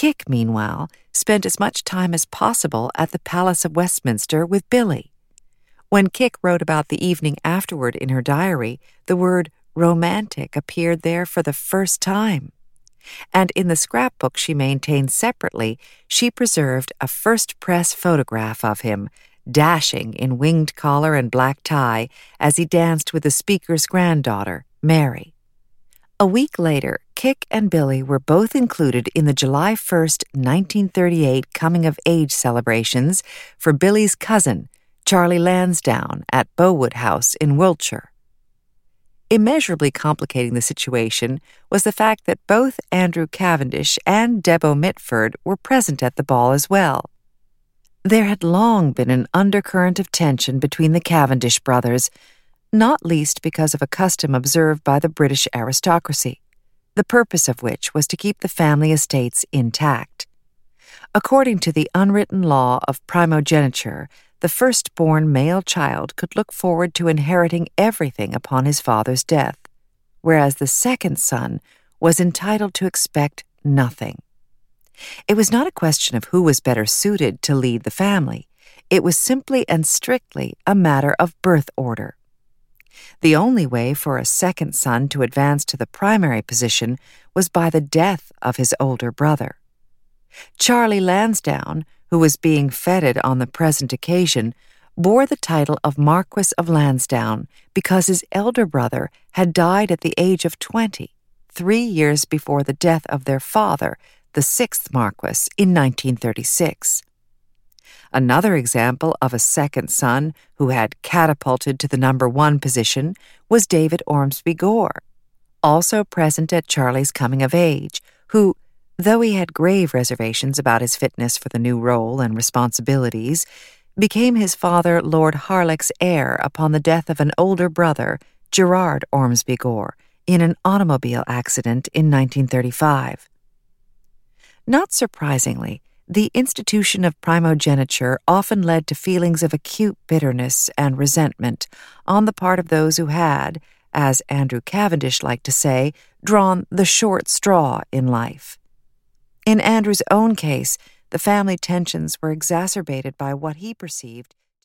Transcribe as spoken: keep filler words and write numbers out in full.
Kik, meanwhile, spent as much time as possible at the Palace of Westminster with Billy. When Kik wrote about the evening afterward in her diary, the word romantic appeared there for the first time. And in the scrapbook she maintained separately, she preserved a first-press photograph of him, dashing in winged collar and black tie as he danced with the speaker's granddaughter, Mary. A week later, Kik and Billy were both included in the July first, nineteen thirty-eight coming-of-age celebrations for Billy's cousin, Charlie Lansdowne, at Bowood House in Wiltshire. Immeasurably complicating the situation was the fact that both Andrew Cavendish and Debbo Mitford were present at the ball as well. There had long been an undercurrent of tension between the Cavendish brothers, not least because of a custom observed by the British aristocracy, the purpose of which was to keep the family estates intact. According to the unwritten law of primogeniture, the firstborn male child could look forward to inheriting everything upon his father's death, whereas the second son was entitled to expect nothing. It was not a question of who was better suited to lead the family. It was simply and strictly a matter of birth order. The only way for a second son to advance to the primary position was by the death of his older brother. Charlie Lansdowne, who was being feted on the present occasion, bore the title of Marquess of Lansdowne because his elder brother had died at the age of twenty, three years before the death of their father, the sixth Marquess, in nineteen thirty-six. Another example of a second son who had catapulted to the number one position was David Ormsby Gore, also present at Charlie's coming of age, who, though he had grave reservations about his fitness for the new role and responsibilities, became his father Lord Harlech's heir upon the death of an older brother, Gerard Ormsby Gore, in an automobile accident in nineteen thirty-five. Not surprisingly, the institution of primogeniture often led to feelings of acute bitterness and resentment on the part of those who had, as Andrew Cavendish liked to say, drawn the short straw in life. In Andrew's own case, the family tensions were exacerbated by what he perceived